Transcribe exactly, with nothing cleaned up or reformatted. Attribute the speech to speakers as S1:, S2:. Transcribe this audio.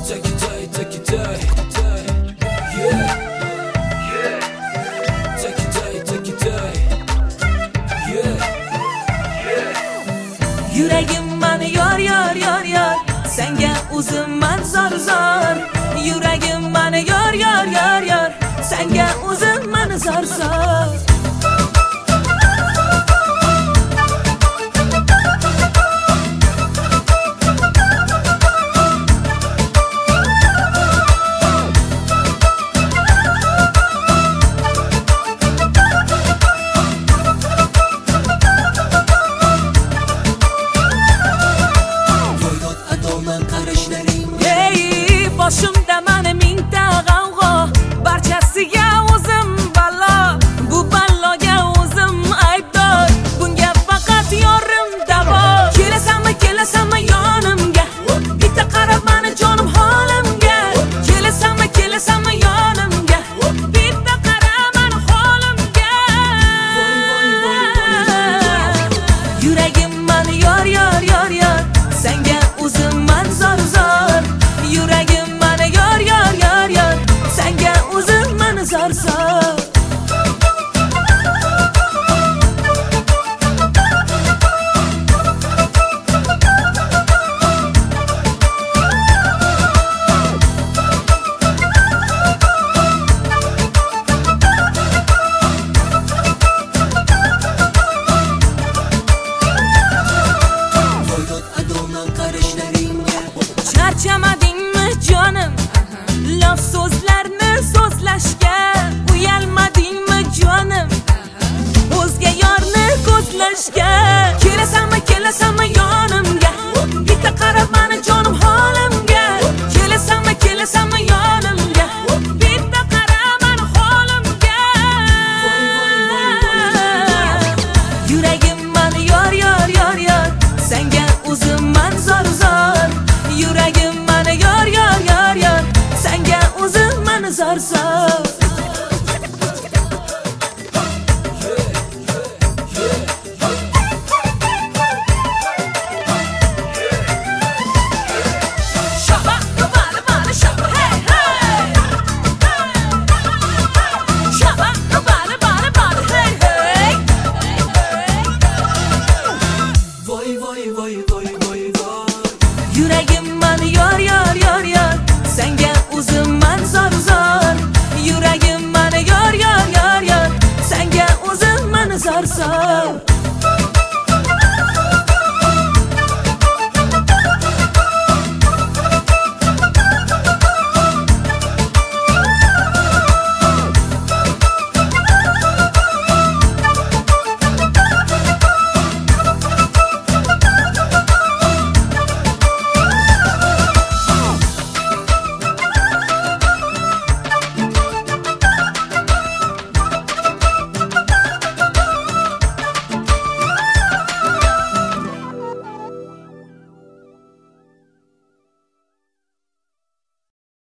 S1: Take it day, take it day, yeah, yeah. Take it day, take it day, yeah, yeah.
S2: Yuragim mani yor yor yor yor, senga o'zimman zor zor. Yuragim mani yor yor yor yor, senga o'zimman zor zor. Boshimda mani mingta g'avg'o, barchasiga o'zim balo. Bu baloga o'zim aybdor, bunga faqat yorim davo. Kelasanmi, kelasanmi yonimga, bitta qarab mani jonim holimga. Kelasanmi, kelasanmi yonimga, bitta qarab mani holimga. Yuragim mani yor yor yor yor, senga o'zimman zor zor. Yuragim zor zor. Charchamadingmi jonim, laf so'zlarni so'zlashga? Uyalmadingmi jonim, o'zga yorni ko'zlashga? Kelasanmi, kelasanmi yon